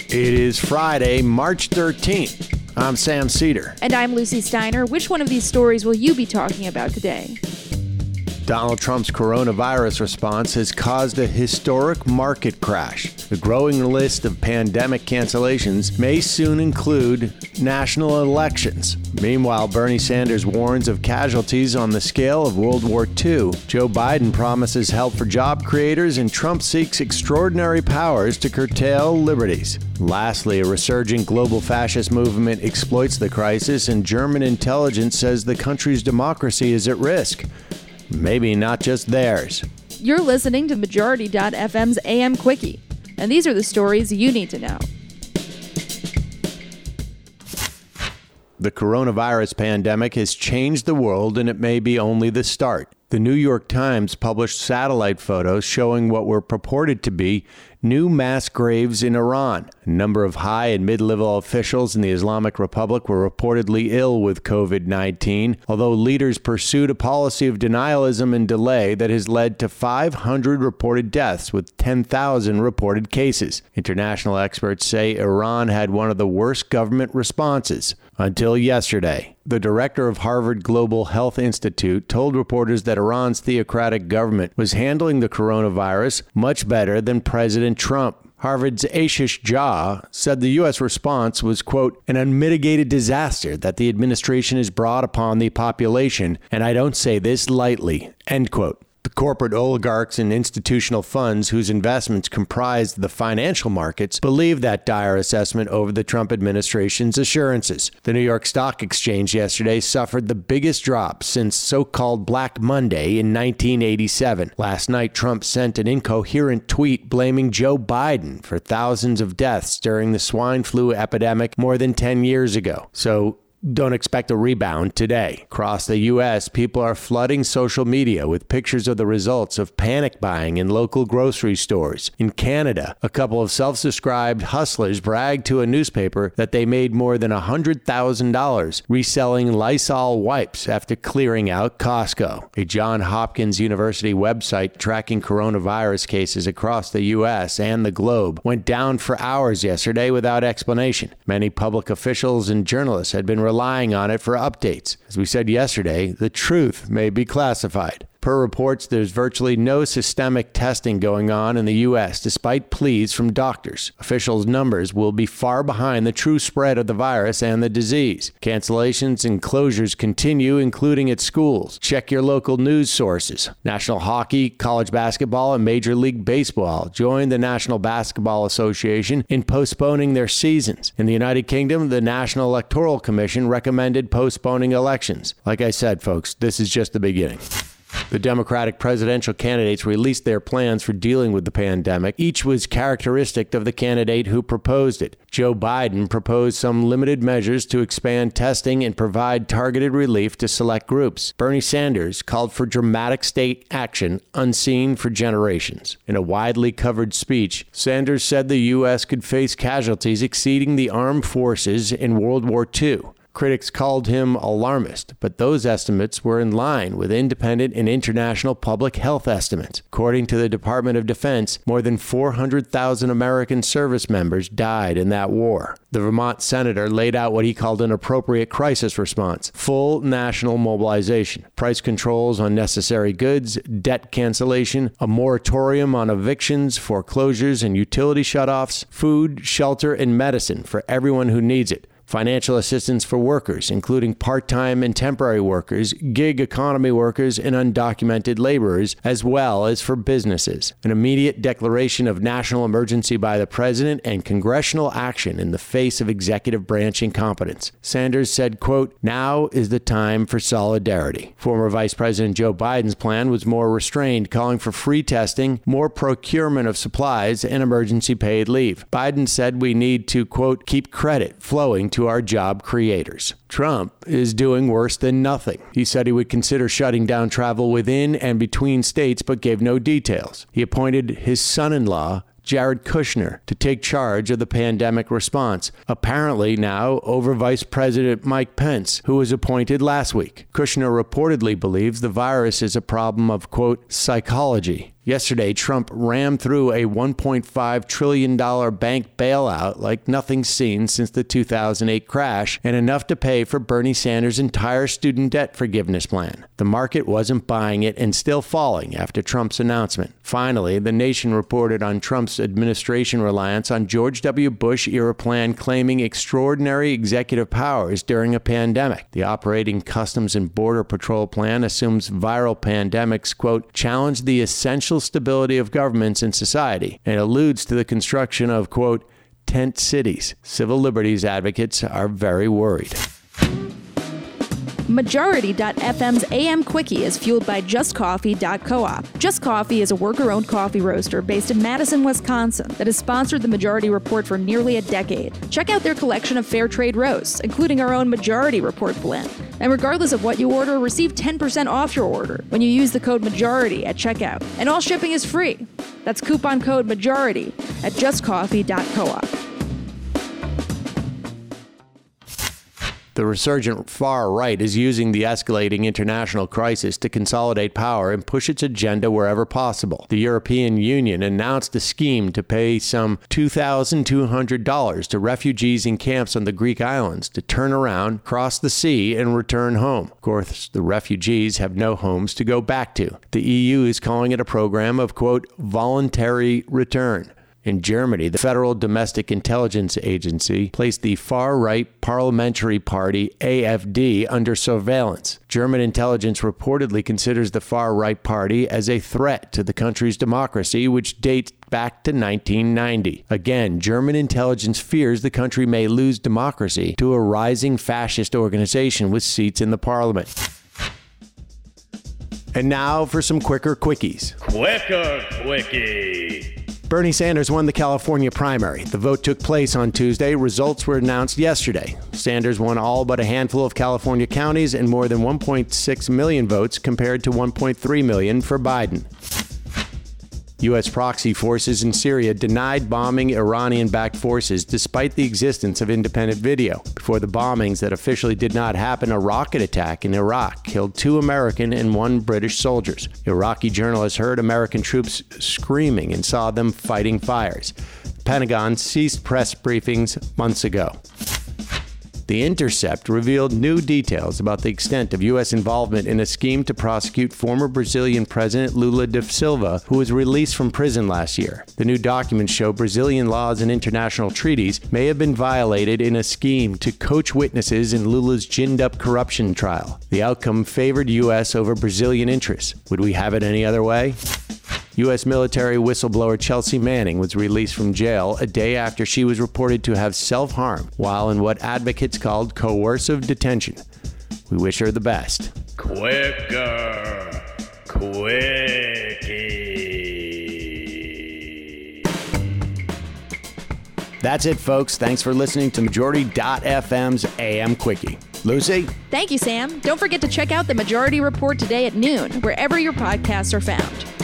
It is Friday, March 13th. I'm Sam Cedar. And I'm Lucy Steiner. Which one of these stories will you be talking about today? Donald Trump's coronavirus response has caused a historic market crash. The growing list of pandemic cancellations may soon include national elections. Meanwhile, Bernie Sanders warns of casualties on the scale of World War II. Joe Biden promises help for job creators, and Trump seeks extraordinary powers to curtail liberties. Lastly, a resurgent global fascist movement exploits the crisis, and German intelligence says the country's democracy is at risk. Maybe not just theirs. You're listening to Majority.fm's AM Quickie, and these are the stories you need to know. The coronavirus pandemic has changed the world, and it may be only the start. The New York Times published satellite photos showing what were purported to be new mass graves in Iran. A number of high and mid-level officials in the Islamic Republic were reportedly ill with COVID-19, although leaders pursued a policy of denialism and delay that has led to 500 reported deaths with 10,000 reported cases. International experts say Iran had one of the worst government responses until yesterday. The director of Harvard Global Health Institute told reporters that Iran's theocratic government was handling the coronavirus much better than President Trump. Harvard's Ashish Jha said the U.S. response was, quote, an unmitigated disaster that the administration has brought upon the population, and I don't say this lightly, end quote. The corporate oligarchs and institutional funds whose investments comprised the financial markets believe that dire assessment over the Trump administration's assurances. The New York Stock Exchange yesterday suffered the biggest drop since so-called Black Monday in 1987. Last night, Trump sent an incoherent tweet blaming Joe Biden for thousands of deaths during the swine flu epidemic more than 10 years ago. So don't expect a rebound today. Across the U.S., people are flooding social media with pictures of the results of panic buying in local grocery stores. In Canada, a couple of self-described hustlers bragged to a newspaper that they made more than $100,000 reselling Lysol wipes after clearing out Costco. A Johns Hopkins University website tracking coronavirus cases across the U.S. and the globe went down for hours yesterday without explanation. Many public officials and journalists had been relying on it for updates. As we said yesterday, the truth may be classified. Per reports, there's virtually no systemic testing going on in the U.S., despite pleas from doctors. Officials' numbers will be far behind the true spread of the virus and the disease. Cancellations and closures continue, including at schools. Check your local news sources. National Hockey, college basketball, and Major League Baseball joined the National Basketball Association in postponing their seasons. In the United Kingdom, the National Electoral Commission recommended postponing elections. Like I said, folks, this is just the beginning. The Democratic presidential candidates released their plans for dealing with the pandemic. Each was characteristic of the candidate who proposed it. Joe Biden proposed some limited measures to expand testing and provide targeted relief to select groups. Bernie Sanders called for dramatic state action unseen for generations. In a widely covered speech, Sanders said the U.S. could face casualties exceeding the armed forces in World War II. Critics called him alarmist, but those estimates were in line with independent and international public health estimates. According to the Department of Defense, more than 400,000 American service members died in that war. The Vermont senator laid out what he called an appropriate crisis response: full national mobilization, price controls on necessary goods, debt cancellation, a moratorium on evictions, foreclosures, and utility shutoffs, food, shelter, and medicine for everyone who needs it. Financial assistance for workers, including part-time and temporary workers, gig economy workers, and undocumented laborers, as well as for businesses. An immediate declaration of national emergency by the president and congressional action in the face of executive branch incompetence. Sanders said, quote, now is the time for solidarity. Former Vice President Joe Biden's plan was more restrained, calling for free testing, more procurement of supplies, and emergency paid leave. Biden said we need to, quote, keep credit flowing to our job creators. Trump is doing worse than nothing. He said he would consider shutting down travel within and between states, but gave no details. He appointed his son-in-law, Jared Kushner, to take charge of the pandemic response, apparently now over Vice President Mike Pence, who was appointed last week. Kushner reportedly believes the virus is a problem of, quote, psychology. Yesterday, Trump rammed through a $1.5 trillion bank bailout like nothing's seen since the 2008 crash, and enough to pay for Bernie Sanders' entire student debt forgiveness plan. The market wasn't buying it and still falling after Trump's announcement. Finally, The Nation reported on Trump's administration reliance on George W. Bush-era plan claiming extraordinary executive powers during a pandemic. The Operating Customs and Border Patrol plan assumes viral pandemics, quote, challenge the essential stability of governments and society, and alludes to the construction of, quote, tent cities. Civil liberties advocates are very worried. Majority.fm's AM Quickie is fueled by JustCoffee.coop. Just Coffee is a worker-owned coffee roaster based in Madison, Wisconsin that has sponsored the Majority Report for nearly a decade. Check out their collection of fair trade roasts, including our own Majority Report blend. And regardless of what you order, receive 10% off your order when you use the code MAJORITY at checkout. And all shipping is free. That's coupon code MAJORITY at JustCoffee.coop. The resurgent far right is using the escalating international crisis to consolidate power and push its agenda wherever possible. The European Union announced a scheme to pay some $2,200 to refugees in camps on the Greek islands to turn around, cross the sea, and return home. Of course, the refugees have no homes to go back to. The EU is calling it a program of, quote, voluntary return. In Germany, the Federal Domestic Intelligence Agency placed the far-right parliamentary party AfD under surveillance. German intelligence reportedly considers the far-right party as a threat to the country's democracy, which dates back to 1990. Again, German intelligence fears the country may lose democracy to a rising fascist organization with seats in the parliament. And now for some quicker quickies. Quicker quickie. Bernie Sanders won the California primary. The vote took place on Tuesday. Results were announced yesterday. Sanders won all but a handful of California counties and more than 1.6 million votes compared to 1.3 million for Biden. U.S. proxy forces in Syria denied bombing Iranian-backed forces despite the existence of independent video. Before the bombings that officially did not happen, a rocket attack in Iraq killed 2 American and 1 British soldiers. Iraqi journalists heard American troops screaming and saw them fighting fires. The Pentagon ceased press briefings months ago. The Intercept revealed new details about the extent of U.S. involvement in a scheme to prosecute former Brazilian President Lula da Silva, who was released from prison last year. The new documents show Brazilian laws and international treaties may have been violated in a scheme to coach witnesses in Lula's ginned-up corruption trial. The outcome favored U.S. over Brazilian interests. Would we have it any other way? U.S. military whistleblower Chelsea Manning was released from jail a day after she was reported to have self-harmed while in what advocates called coercive detention. We wish her the best. Quicker quickie. That's it, folks. Thanks for listening to Majority.fm's AM Quickie. Lucy? Thank you, Sam. Don't forget to check out the Majority Report today at noon, wherever your podcasts are found.